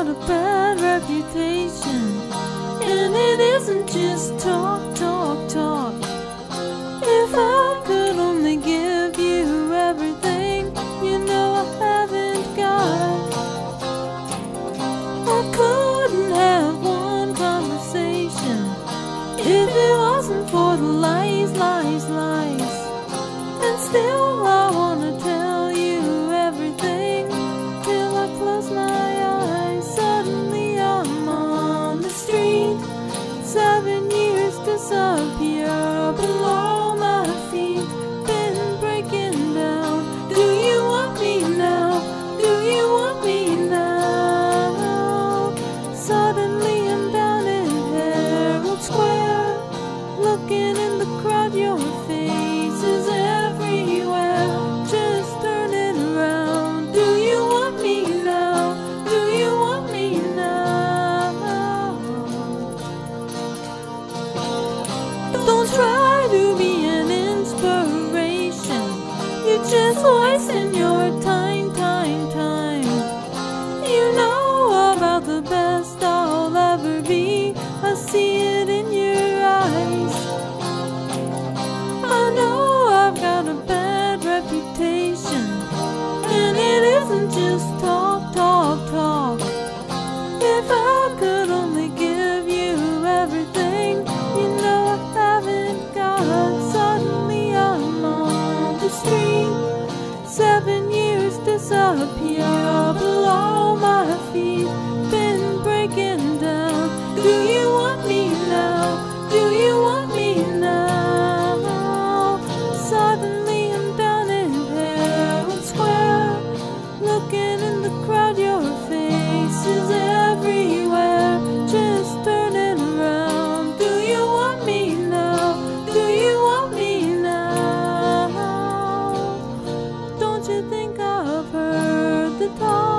got a bad reputation, and it isn't just talk, talk, talk. If I could only give you everything, you know I haven't got. I couldn't have one conversation if it wasn't for the lies, lies, lies. And still I wanna tell you everything till I close my eyes. Suddenly I'm on the street, 7 years disappear below my feet, been breaking down. Do you want me now? Do you want me now? Suddenly I'm down in Herald Square, looking in the crowd, your face is everywhere. Just turn it around. Do you want me now? Do you want me now? Don't try to be an inspiration. You're just wasting your time, time, time. You know about the best I'll ever be. I see it in your eyes. I know I've got a bad reputation, and it isn't just talk, talk, talk. If I could only give you everything, you know I haven't got. Suddenly I'm on the street, 7 years disappear below my feet, been breaking down. Do you want me now? Do you want me now? Suddenly I'm down in Herald Square, looking in the crowd, your face is everywhere. Just turn it around. Do you want me now? Do you want me now? Don't you think I've heard the talk?